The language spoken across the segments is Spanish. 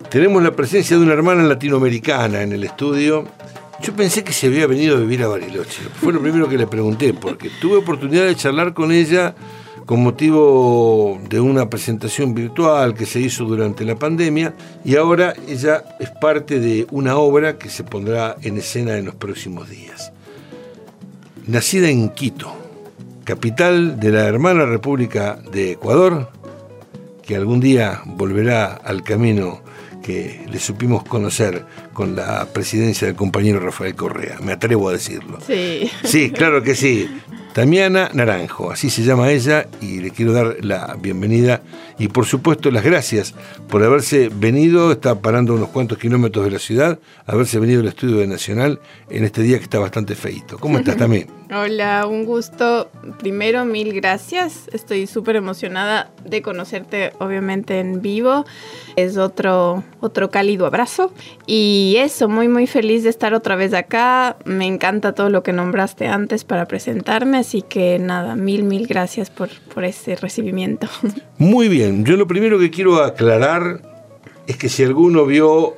Tenemos la presencia de una hermana latinoamericana en el estudio. Yo pensé que se había venido a vivir a Bariloche. Fue lo primero que le pregunté, porque tuve oportunidad de charlar con ella con motivo de una presentación virtual que se hizo durante la pandemia, y ahora ella es parte de una obra que se pondrá en escena en los próximos días. Nacida en Quito, capital de la hermana República de Ecuador, que algún día volverá al camino que le supimos conocer con la presidencia del compañero Rafael Correa, me atrevo a decirlo. Sí. Sí, claro que sí. Damiana Naranjo, así se llama ella, y le quiero dar la bienvenida y por supuesto las gracias por haberse venido, está parando unos cuantos kilómetros de la ciudad, haberse venido al estudio de Nacional en este día que está bastante feíto. ¿Cómo estás también? Hola, un gusto. Primero, mil gracias. Estoy súper emocionada de conocerte, obviamente, en vivo. Es otro cálido abrazo. Y eso, muy, muy feliz de estar otra vez acá. Me encanta todo lo que nombraste antes para presentarme. Así que nada, mil gracias por ese recibimiento. Muy bien. Yo lo primero que quiero aclarar es que si alguno vio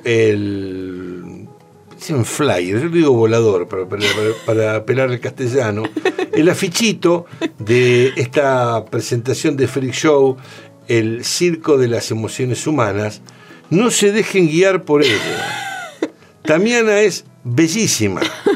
un flyer, yo digo volador para apelar al castellano, el afichito de esta presentación de Freak Show, el circo de las emociones humanas, no se dejen guiar por ella. Damiana es bellísima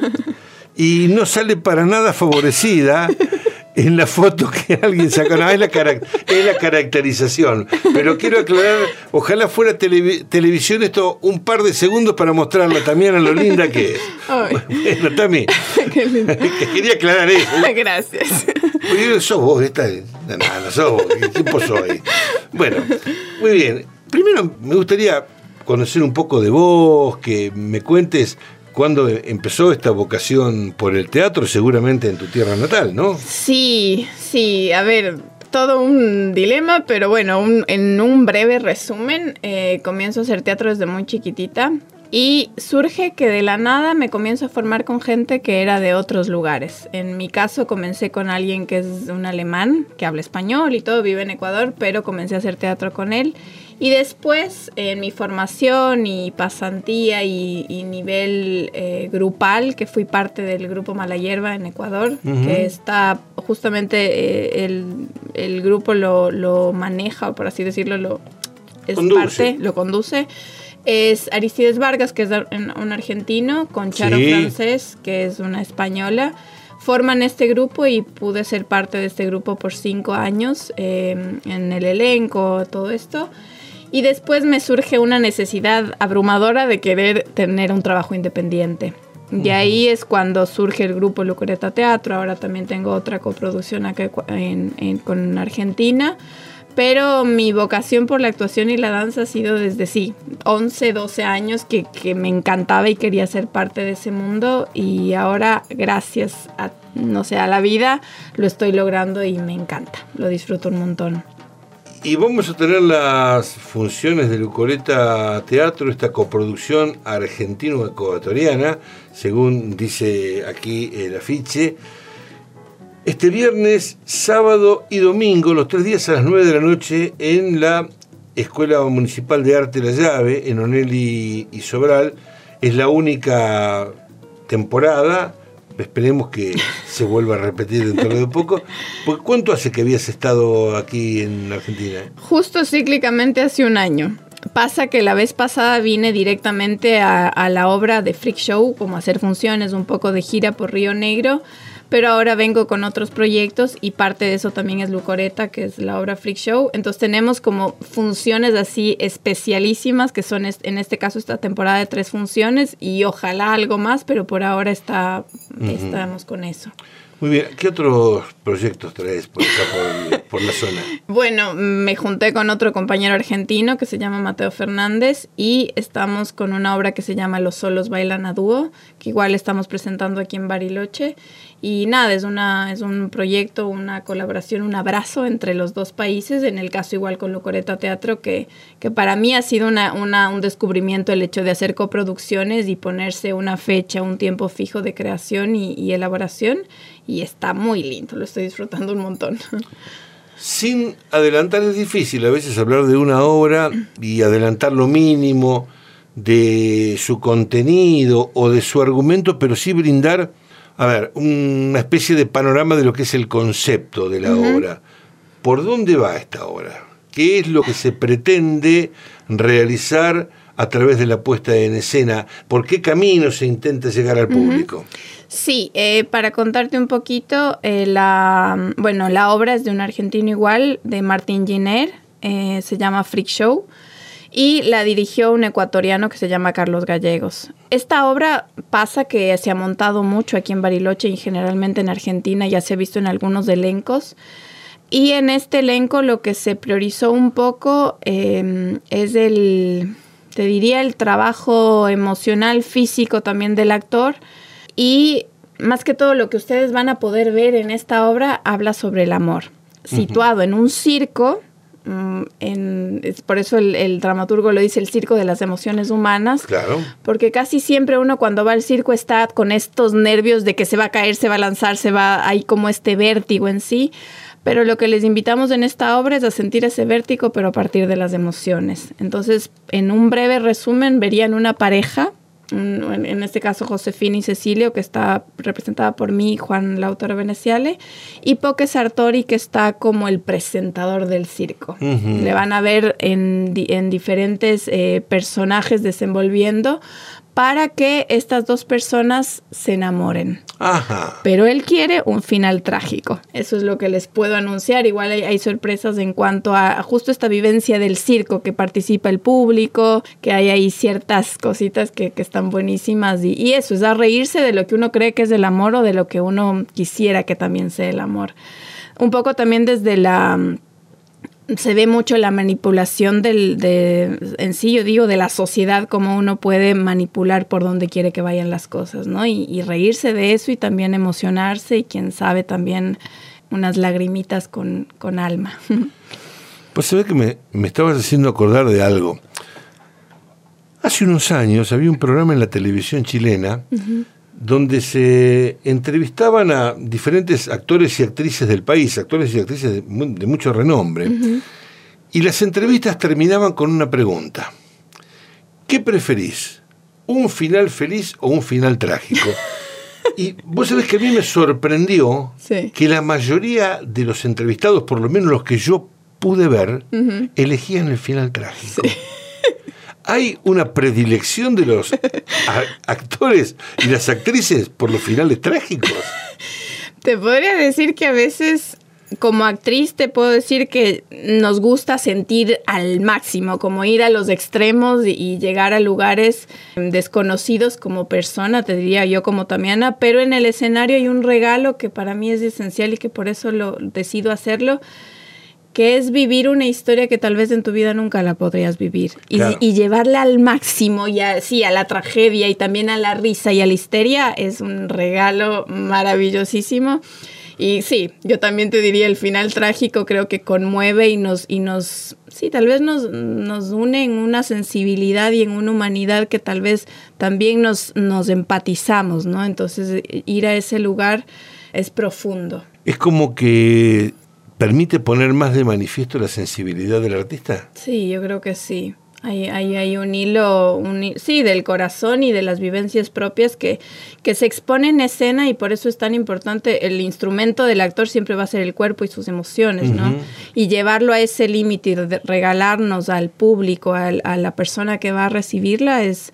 y no sale para nada favorecida en la foto que alguien sacó. No, es la caracterización. Pero quiero aclarar, ojalá fuera televisión esto un par de segundos para mostrarle también a lo linda que es. Bueno, Tami, quería aclarar eso. Gracias. Porque sos vos, no sos vos. ¿Qué posó ahí? Bueno, muy bien. Primero me gustaría conocer un poco de vos, que me cuentes cuándo empezó esta vocación por el teatro, seguramente en tu tierra natal, ¿no? Sí, a ver, todo un dilema, pero bueno, en un breve resumen, comienzo a hacer teatro desde muy chiquitita y surge que de la nada me comienzo a formar con gente que era de otros lugares. En mi caso comencé con alguien que es un alemán, que habla español y todo, vive en Ecuador, pero comencé a hacer teatro con él. Y después, en mi formación y pasantía y nivel grupal, que fui parte del grupo Mala Hierba en Ecuador, que está justamente el grupo lo maneja, o por así decirlo, lo conduce. Es Aristides Vargas, que es un argentino, con Charo Francés, que es una española. Forman este grupo y pude ser parte de este grupo por 5 años, en el elenco, todo esto. Y después me surge una necesidad abrumadora de querer tener un trabajo independiente. Y ahí es cuando surge el grupo Lucoreta Teatro. Ahora también tengo otra coproducción acá con Argentina. Pero mi vocación por la actuación y la danza ha sido desde 11, 12 años que me encantaba y quería ser parte de ese mundo. Y ahora, gracias a la vida, lo estoy logrando y me encanta. Lo disfruto un montón. Y vamos a tener las funciones de Lucoreta Teatro, esta coproducción argentino-ecuatoriana, según dice aquí el afiche, este viernes, sábado y domingo, los 3 días a las 9 de la noche, en la Escuela Municipal de Arte La Llave, en Onelli y Sobral. Es la única temporada. Esperemos que se vuelva a repetir dentro de poco. Porque ¿cuánto hace que habías estado aquí en Argentina? Justo cíclicamente hace 1 año. Pasa que la vez pasada vine directamente a la obra de Freak Show, como a hacer funciones, un poco de gira por Río Negro. Pero ahora vengo con otros proyectos y parte de eso también es Lucoreta, que es la obra Freak Show. Entonces tenemos como funciones así especialísimas, que son en este caso esta temporada de 3 funciones y ojalá algo más, pero por ahora estamos con eso. Muy bien, ¿qué otros proyectos traes por acá, por la zona? Bueno, me junté con otro compañero argentino que se llama Mateo Fernández y estamos con una obra que se llama Los Solos Bailan a Dúo, que igual estamos presentando aquí en Bariloche. Y nada, es un proyecto, una colaboración, un abrazo entre los dos países, en el caso igual con Lucoreta Teatro, que para mí ha sido un descubrimiento el hecho de hacer coproducciones y ponerse una fecha, un tiempo fijo de creación y elaboración, y está muy lindo, lo estoy disfrutando un montón. Sin adelantar es difícil a veces hablar de una obra y adelantar lo mínimo de su contenido o de su argumento, pero sí brindar, a ver, una especie de panorama de lo que es el concepto de la obra. ¿Por dónde va esta obra? ¿Qué es lo que se pretende realizar a través de la puesta en escena? ¿Por qué camino se intenta llegar al público? Sí, para contarte un poquito, la obra es de un argentino igual, de Martín Giner, se llama Freak Show, y la dirigió un ecuatoriano que se llama Carlos Gallegos. Esta obra pasa que se ha montado mucho aquí en Bariloche y generalmente en Argentina, ya se ha visto en algunos elencos. Y en este elenco lo que se priorizó un poco es te diría, el trabajo emocional, físico también del actor. Y más que todo lo que ustedes van a poder ver en esta obra habla sobre el amor. Situado en un circo, por eso el dramaturgo lo dice, el circo de las emociones humanas. Claro. Porque casi siempre uno cuando va al circo está con estos nervios de que se va a caer, se va a lanzar, hay como este vértigo en sí. Pero lo que les invitamos en esta obra es a sentir ese vértigo, pero a partir de las emociones. Entonces, en un breve resumen, verían una pareja, en este caso Josefina y Cecilio, que está representada por mí, Juan Lautaro Veneciale, y Poke Sartori, que está como el presentador del circo. Le van a ver en diferentes personajes desenvolviendo para que estas dos personas se enamoren. Ajá. Pero él quiere un final trágico. Eso es lo que les puedo anunciar. Igual hay sorpresas en cuanto a justo esta vivencia del circo, que participa el público, que hay ahí ciertas cositas que están buenísimas. Y eso es a reírse de lo que uno cree que es el amor o de lo que uno quisiera que también sea el amor. Un poco también desde se ve mucho la manipulación en sí, yo digo, de la sociedad, cómo uno puede manipular por donde quiere que vayan las cosas, ¿no? Y reírse de eso y también emocionarse y quién sabe también unas lagrimitas con alma. Pues se ve que me estabas haciendo acordar de algo. Hace unos años había un programa en la televisión chilena donde se entrevistaban a diferentes actores y actrices del país, actores y actrices de mucho renombre, y las entrevistas terminaban con una pregunta. ¿Qué preferís? ¿Un final feliz o un final trágico? Y vos sabés que a mí me sorprendió que la mayoría de los entrevistados, por lo menos los que yo pude ver, elegían el final trágico. Sí. ¿Hay una predilección de los actores y las actrices por los finales trágicos? Te podría decir que a veces, como actriz, te puedo decir que nos gusta sentir al máximo, como ir a los extremos y llegar a lugares desconocidos como persona, te diría yo como Tamiana, pero en el escenario hay un regalo que para mí es esencial y que por eso decido hacerlo, que es vivir una historia que tal vez en tu vida nunca la podrías vivir. Claro. Y llevarla al máximo, y a la tragedia y también a la risa y a la histeria, es un regalo maravillosísimo. Y sí, yo también te diría, el final trágico creo que conmueve y tal vez nos une en una sensibilidad y en una humanidad que tal vez también nos empatizamos, ¿no? Entonces, ir a ese lugar es profundo. Es como que ¿permite poner más de manifiesto la sensibilidad del artista? Sí, yo creo que sí. Hay un hilo, sí, del corazón y de las vivencias propias que se expone en escena, y por eso es tan importante. El instrumento del actor siempre va a ser el cuerpo y sus emociones, ¿no? Y llevarlo a ese límite y regalarnos al público, a la persona que va a recibirla, es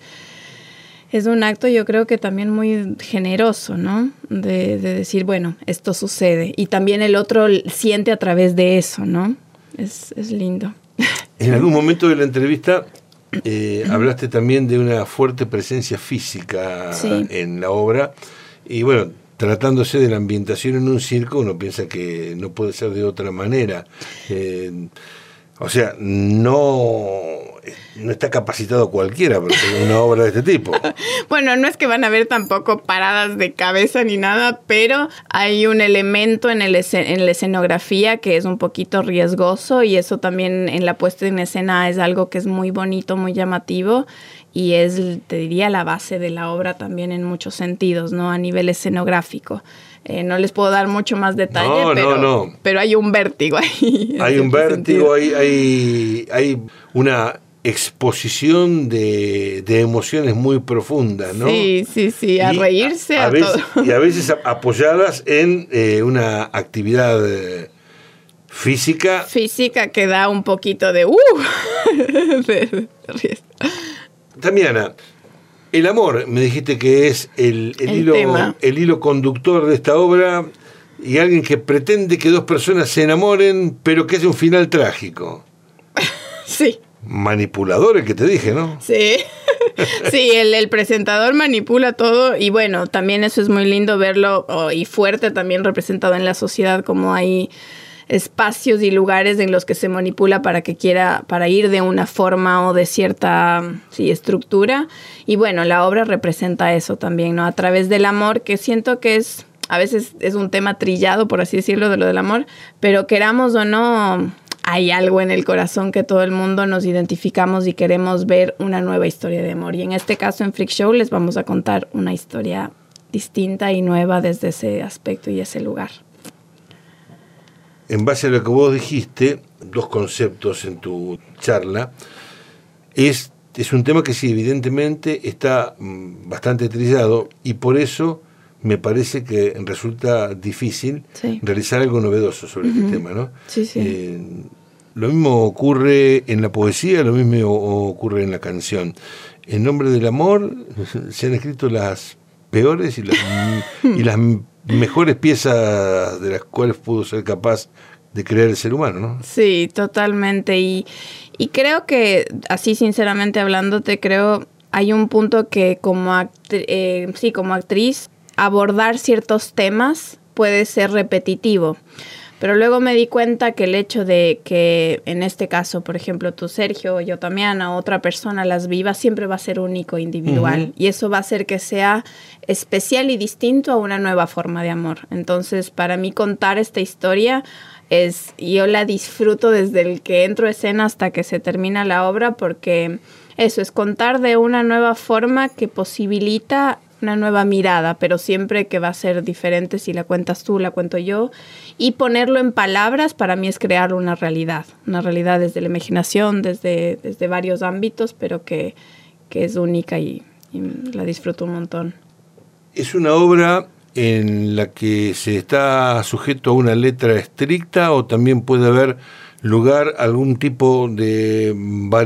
un acto, yo creo que también muy generoso, ¿no? De decir, bueno, esto sucede. Y también el otro siente a través de eso, ¿no? Es lindo. En algún momento de la entrevista hablaste también de una fuerte presencia física en la obra. Y bueno, tratándose de la ambientación en un circo, uno piensa que no puede ser de otra manera. O sea, no no está capacitado cualquiera para hacer una obra de este tipo. Bueno, no es que van a haber tampoco paradas de cabeza ni nada, pero hay un elemento en la escenografía que es un poquito riesgoso, y eso también en la puesta en escena es algo que es muy bonito, muy llamativo, y es, te diría, la base de la obra también en muchos sentidos, ¿no? A nivel escenográfico. No les puedo dar mucho más detalle, pero hay un vértigo ahí. Hay un vértigo, hay una exposición de emociones muy profundas, ¿no? Sí, a reírse, a veces, todo. Y a veces apoyadas en una actividad física. Física que da un poquito de Damiana, el amor, me dijiste que es el hilo conductor de esta obra, y alguien que pretende que dos personas se enamoren, pero que es un final trágico. Sí. Manipulador el que te dije, ¿no? Sí, sí, el presentador manipula todo, y bueno, también eso es muy lindo verlo, y fuerte también representado en la sociedad, como hay espacios y lugares en los que se manipula para ir de una forma o de cierta estructura. Y bueno, la obra representa eso también, ¿no? A través del amor, que siento que a veces es un tema trillado, por así decirlo, de lo del amor, pero queramos o no, hay algo en el corazón que todo el mundo nos identificamos y queremos ver una nueva historia de amor. Y en este caso, en Freak Show, les vamos a contar una historia distinta y nueva desde ese aspecto y ese lugar. En base a lo que vos dijiste, dos conceptos en tu charla, es un tema que sí, evidentemente está bastante trillado, y por eso me parece que resulta difícil realizar algo novedoso sobre este tema, ¿no? Sí. Lo mismo ocurre en la poesía, lo mismo ocurre en la canción. En nombre del amor se han escrito las peores y las mejores piezas de las cuales pudo ser capaz de crear el ser humano, ¿no? Sí, totalmente. Y creo que, así sinceramente hablándote, hay un punto que como actriz, abordar ciertos temas puede ser repetitivo. Pero luego me di cuenta que el hecho de que, en este caso, por ejemplo, tú, Sergio, yo, Damiana, otra persona las viva, siempre va a ser único, individual. Uh-huh. Y eso va a hacer que sea especial y distinto a una nueva forma de amor. Entonces, para mí, contar esta historia yo la disfruto desde el que entro a escena hasta que se termina la obra, porque eso es contar de una nueva forma que posibilita una nueva mirada, pero siempre que va a ser diferente si la cuentas tú, la cuento yo, y ponerlo en palabras para mí es crear una realidad desde la imaginación, desde varios ámbitos, pero que es única y la disfruto un montón. Es una obra en la que se está sujeto a una letra estricta, o también puede haber lugar algún tipo de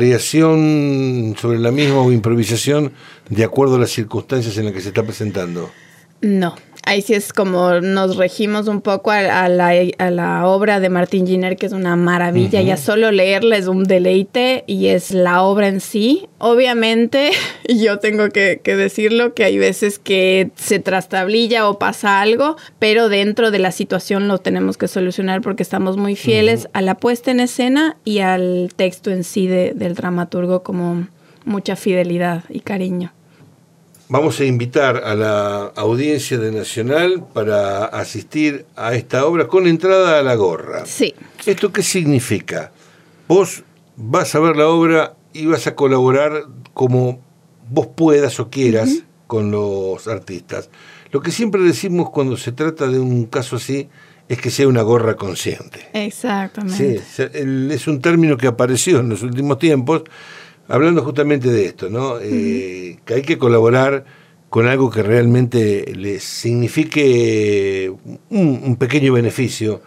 variación sobre la misma o improvisación de acuerdo a las circunstancias en las que se está presentando. No, ahí sí es como nos regimos un poco a la obra de Martin Giner, que es una maravilla. Uh-huh. Ya solo leerla es un deleite, y es la obra en sí. Obviamente, yo tengo que decirlo, que hay veces que se trastablilla o pasa algo, pero dentro de la situación lo tenemos que solucionar porque estamos muy fieles uh-huh. a la puesta en escena y al texto en sí del dramaturgo, como mucha fidelidad y cariño. Vamos a invitar a la audiencia de Nacional para asistir a esta obra con entrada a la gorra. Sí. ¿Esto qué significa? Vos vas a ver la obra y vas a colaborar como vos puedas o quieras uh-huh. con los artistas. Lo que siempre decimos cuando se trata de un caso así es que sea una gorra consciente. Exactamente. Sí, es un término que apareció en los últimos tiempos, hablando justamente de esto, ¿no? Uh-huh. Que hay que colaborar con algo que realmente les signifique un pequeño beneficio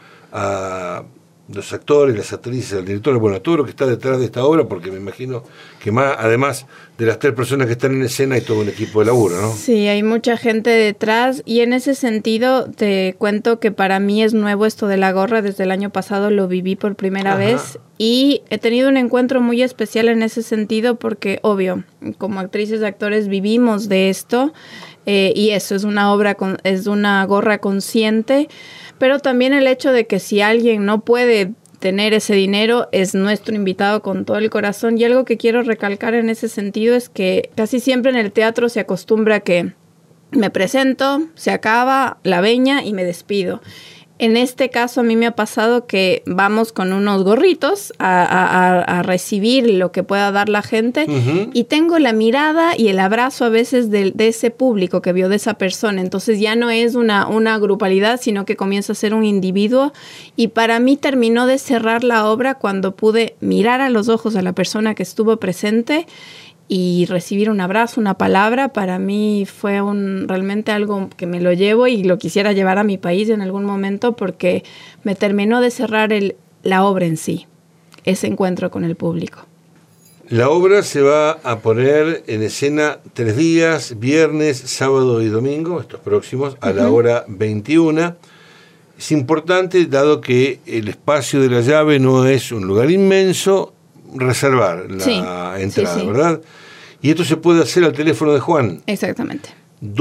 a los actores, las actrices, al director, bueno, a todo lo que está detrás de esta obra, porque me imagino que más, además de las 3 personas que están en escena, hay todo un equipo de laburo, ¿no? Sí, hay mucha gente detrás, y en ese sentido te cuento que para mí es nuevo esto de la gorra. Desde el año pasado lo viví por primera vez, y he tenido un encuentro muy especial en ese sentido, porque obvio, como actrices y actores vivimos de esto, y eso es una obra, es una gorra consciente. Pero también el hecho de que si alguien no puede tener ese dinero, es nuestro invitado con todo el corazón. Y algo que quiero recalcar en ese sentido es que casi siempre en el teatro se acostumbra que me presento, se acaba la veña y me despido. En este caso a mí me ha pasado que vamos con unos gorritos a recibir lo que pueda dar la gente, y tengo la mirada y el abrazo a veces de ese público que vio de esa persona. Entonces ya no es una grupalidad, sino que comienza a ser un individuo, y para mí terminó de cerrar la obra cuando pude mirar a los ojos a la persona que estuvo presente y recibir un abrazo, una palabra. Para mí fue realmente algo que me lo llevo y lo quisiera llevar a mi país en algún momento, porque me terminó de cerrar la obra en sí, ese encuentro con el público. La obra se va a poner en escena 3 días, viernes, sábado y domingo, estos próximos, a la hora 21. Es importante, dado que el espacio de la llave no es un lugar inmenso, reservar la entrada, ¿verdad? Y esto se puede hacer al teléfono de Juan. Exactamente.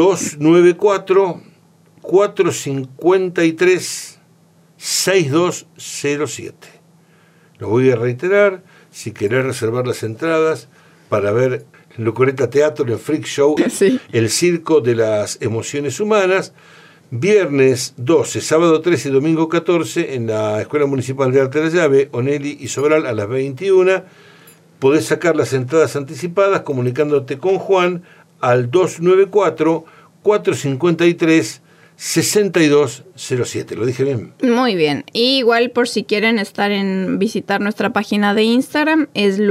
294-453-6207. Lo voy a reiterar, si querés reservar las entradas para ver Lucoreta Teatro, el Freak Show, el circo de las emociones humanas, viernes 12, sábado 13 y domingo 14 en la Escuela Municipal de Arte de la Llave, Onelli y Sobral a las 21. Podés sacar las entradas anticipadas comunicándote con Juan al 294-453-6207. ¿Lo dije bien? Muy bien. Y igual, por si quieren visitar nuestra página de Instagram, es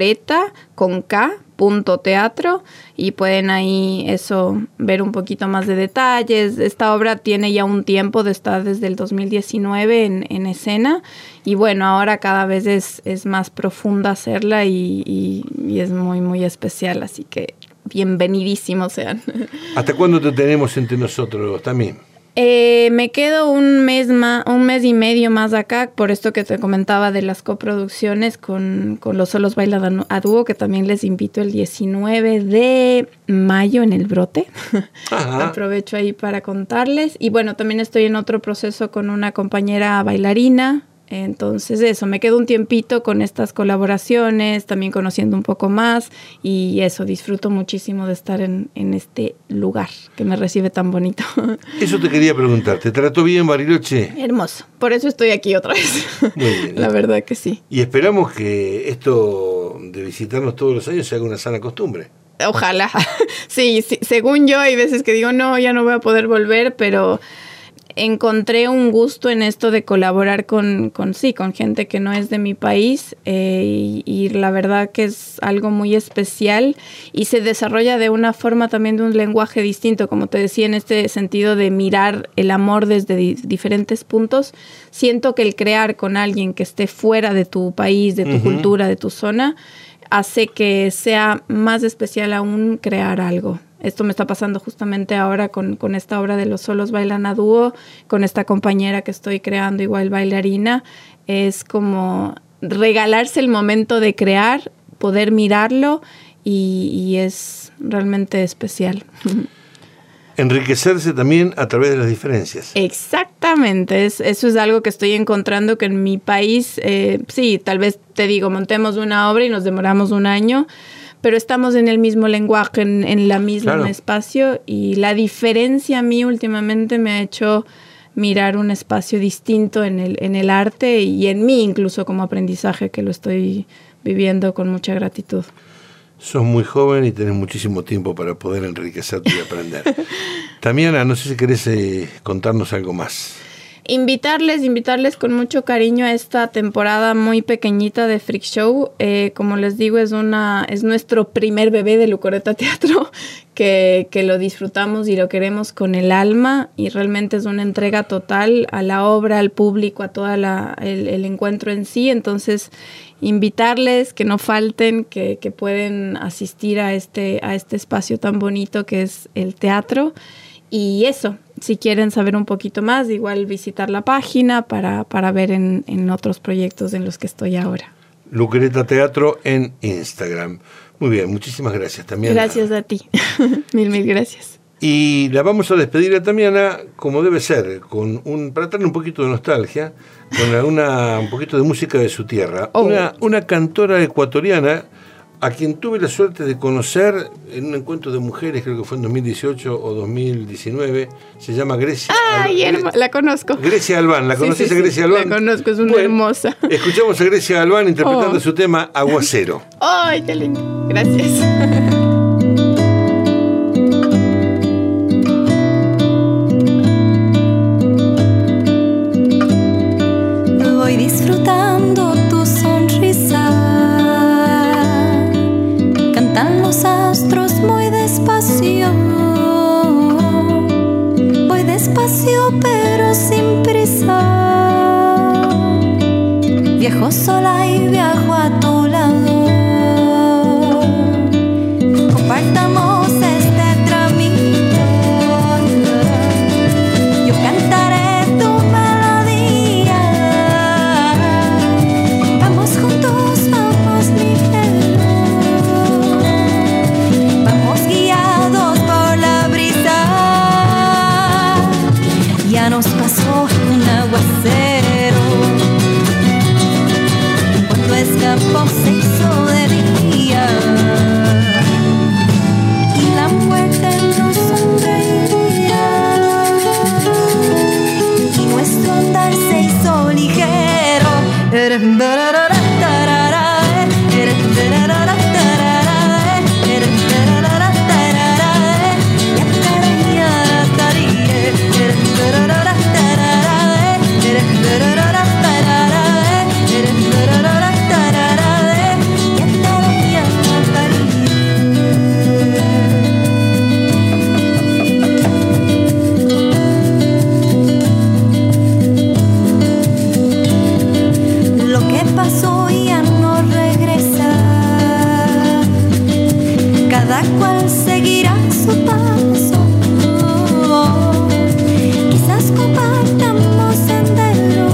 lucoreta.teatro, y pueden ahí ver un poquito más de detalles. Esta obra tiene ya un tiempo de estar desde el 2019 en escena, y bueno, ahora cada vez es más profunda hacerla y es muy, muy especial, así que bienvenidísimos sean. ¿Hasta cuándo te tenemos entre nosotros también? Me quedo un mes y medio más acá, por esto que te comentaba de las coproducciones con los Solos Bailan a Dúo, que también les invito el 19 de mayo en El Brote. Aprovecho ahí para contarles. Y bueno, también estoy en otro proceso con una compañera bailarina. Entonces me quedo un tiempito con estas colaboraciones, también conociendo un poco más, y disfruto muchísimo de estar en este lugar que me recibe tan bonito. Eso te quería preguntar, ¿te trató bien Bariloche? Hermoso, por eso estoy aquí otra vez. Muy bien. La verdad que sí. Y esperamos que esto de visitarnos todos los años se haga una sana costumbre. Ojalá. Sí, según yo hay veces que digo, no, ya no voy a poder volver, pero encontré un gusto en esto de colaborar con gente que no es de mi país, y la verdad que es algo muy especial, y se desarrolla de una forma también, de un lenguaje distinto, como te decía, en este sentido de mirar el amor desde diferentes puntos. Siento que el crear con alguien que esté fuera de tu país, de tu cultura, de tu zona, hace que sea más especial aún crear algo. Esto me está pasando justamente ahora con esta obra de Los Solos Bailan a Dúo, con esta compañera que estoy creando, igual bailarina. Es como regalarse el momento de crear, poder mirarlo, y es realmente especial. Enriquecerse también a través de las diferencias. Exactamente, eso es algo que estoy encontrando, que en mi país, sí, tal vez te digo, montemos una obra y nos demoramos un año, pero estamos en el mismo lenguaje, en el mismo espacio, y la diferencia a mí últimamente me ha hecho mirar un espacio distinto en el arte, y en mí incluso como aprendizaje, que lo estoy viviendo con mucha gratitud. Sos muy joven y tenés muchísimo tiempo para poder enriquecerte y aprender. Tamiana, no sé si querés contarnos algo más. Invitarles con mucho cariño a esta temporada muy pequeñita de Freak Show. Como les digo, es nuestro primer bebé de Lucoreta Teatro, que lo disfrutamos y lo queremos con el alma, y realmente es una entrega total a la obra, al público, a todo el encuentro en sí. Entonces, invitarles, que no falten, que pueden asistir a este espacio tan bonito que es el teatro. Y si quieren saber un poquito más, igual visitar la página para ver en otros proyectos en los que estoy ahora. Lucoreta Teatro en Instagram. Muy bien, muchísimas gracias también. Gracias a ti. Mil gracias. Y la vamos a despedir a Tamiana como debe ser, para traer un poquito de nostalgia, con un poquito de música de su tierra. Una cantora ecuatoriana a quien tuve la suerte de conocer en un encuentro de mujeres, creo que fue en 2018 o 2019, se llama Grecia. La conozco. Grecia Albán, ¿la conoces a Grecia Albán? La conozco, es una hermosa. Escuchamos a Grecia Albán interpretando su tema Aguacero. ¡Ay, qué lindo! Gracias. Voy disfrutando tu sonrisa. Cantan los astros muy despacio. Voy despacio pero sin prisa. Viajo sola y viajo a tu lado. Compartamos este tramito. Yo cantaré tu melodía. Vamos juntos, vamos ligeros. Vamos guiados por la brisa. Ya nos pasó un aguacero. Cuando escapó se hizo de día. Y la muerte nos sonreía. Y nuestro andar se hizo ligero. Lo que pasó ya no regresa. Cada cual seguirá su paso. Quizás compartamos senderos,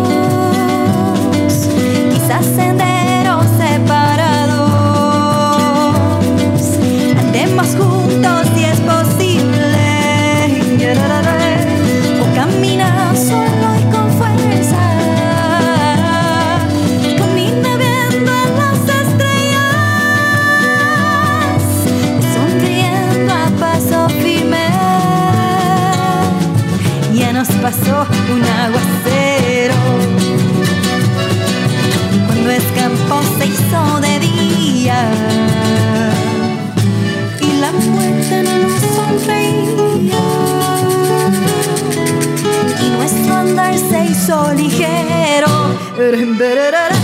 quizás senderos separados. Andemos juntos si es posible, o camina solo y con fuerza. Camina viendo a las estrellas, sonriendo a paso firme. Ya nos pasó un aguacero. Cuando escapó se hizo de día. Y la muerte nos sonreía. Y nuestro andar se hizo ligero.